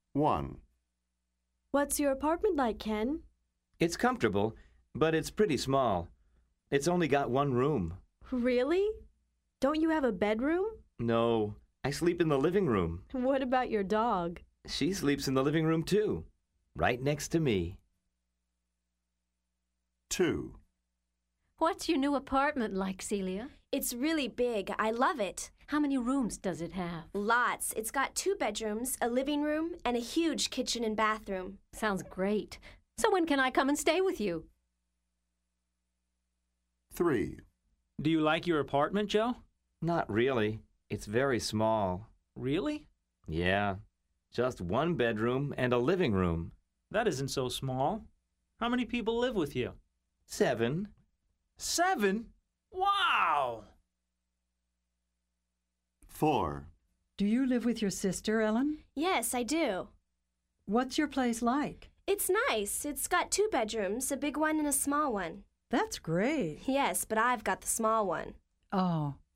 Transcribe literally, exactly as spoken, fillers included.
one. What's your apartment like, Ken? It's comfortable, but it's pretty small. It's only got one room. Really? Don't you have a bedroom? No, I sleep in the living room. What about your dog? She sleeps in the living room too, right next to me. two. What's your new apartment like, Celia? It's really big. I love it. How many rooms does it have? Lots. It's got two bedrooms, a living room, and a huge kitchen and bathroom. Sounds great. So when can I come and stay with you? three. Do you like your apartment, Joe? Not really. It's very small. Really? Yeah, just one bedroom and a living room. That isn't so small. How many people live with you? Seven. Seven? Wow! four. Do you live with your sister, Ellen? Yes, I do. What's your place like? It's nice. It's got two bedrooms, a big one and a small one. That's great. Yes, but I've got the small one. Oh.